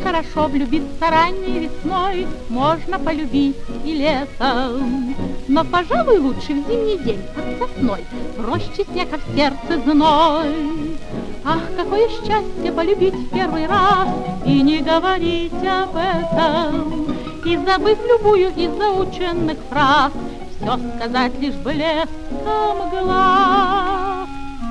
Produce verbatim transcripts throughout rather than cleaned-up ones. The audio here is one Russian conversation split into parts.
хорошо влюбиться ранней весной, можно полюбить и летом. Но, пожалуй, лучше в зимний день под сосной, проще снега в сердце зной. Ах, какое счастье полюбить в первый раз и не говорить об этом, и, забыв любую из заученных фраз, все сказать лишь блеском глаз.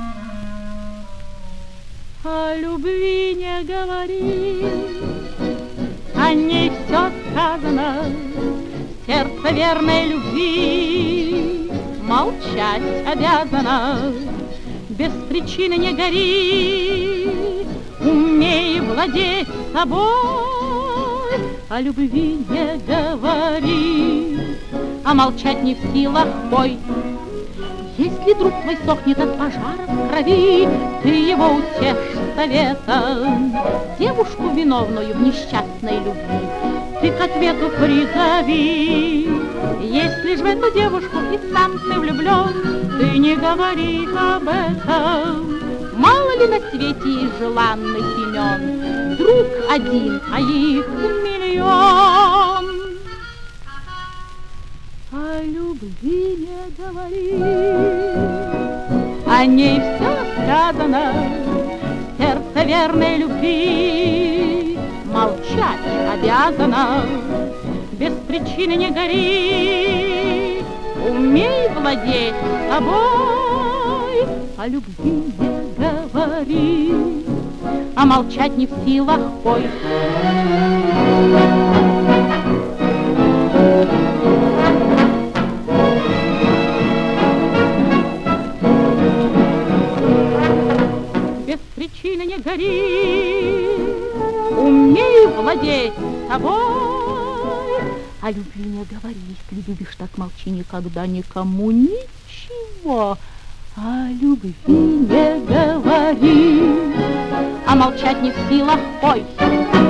О любви не говори, о ней все сказано, сердце верной любви молчать обязано. Без причины не гори, умей владеть собой, о любви не говори, а молчать не в силах бой. Если друг твой сохнет от пожара в крови, ты его утешь советом. Девушку, виновную в несчастной любви, ты к ответу призови. Если ж в эту девушку и сам ты влюблен, ты не говори об этом. Мало ли на свете желанных имен, друг один, а их миллион. О любви не говори, о ней все сказано, сердце верной любви молчать обязано. Без причины не гори, умей владеть собой, о любви не говори, а молчать не в силах пой. Без причины не гори, умей владеть собой, о любви не говори. Если любишь, так молчи, никогда никому ничего. О любви не говори, а молчать не в силах пой.